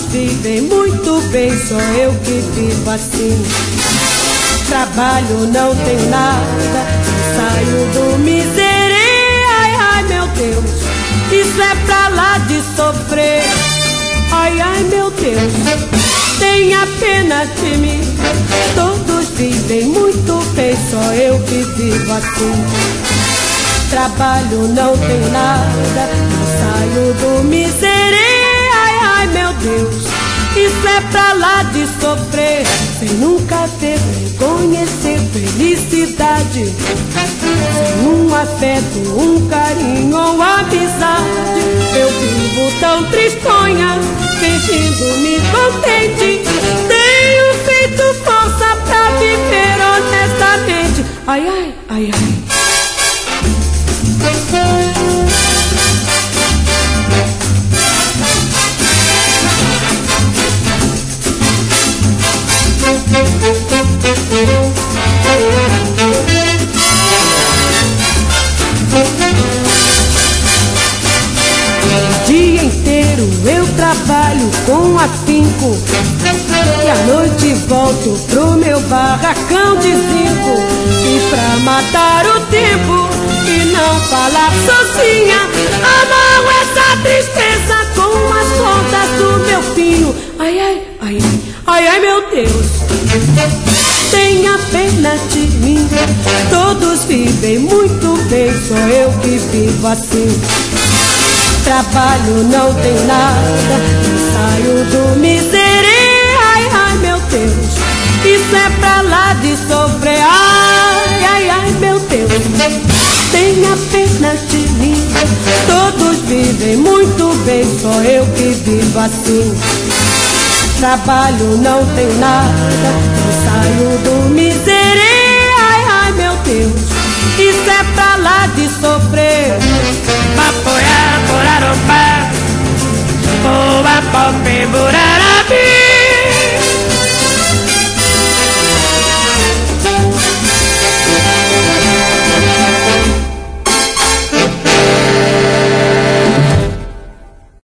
vivem muito bem, só eu que vivo assim. Trabalho, não tenho nada, saio do miserê. Ai, ai, meu Deus, isso é pra lá de sofrer. Ai, ai, meu Deus, tenha pena de mim. Todos vivem muito bem, só eu que vivo assim. Trabalho, não tenho nada, saio do miserê. Ai, ai, meu Deus, isso é pra lá de sofrer. Sem nunca ter vergonha e ser felicidade, sem um afeto, um carinho ou amizade. Eu vivo tão tristonha, fingindo-me contente. Tenho feito força pra viver honestamente. Ai, ai, ai, ai. O dia inteiro eu trabalho com afinco, e à noite volto pro meu barracão de zinco. E pra matar o tempo e não falar sozinha, amarro essa tristeza com as cordas do meu pinho. Ai, ai, ai, ai, ai, ai, meu Deus, tenha pena de mim. Todos vivem muito bem, só eu que vivo assim. Trabalho, não tenho nada, saio do miserê. Ai, ai, meu Deus, isso é pra lá de sofrer. Ai, ai, ai, meu Deus, tenha pena de mim. Todos vivem muito bem, só eu que vivo assim. Trabalho, não tenho nada, saio do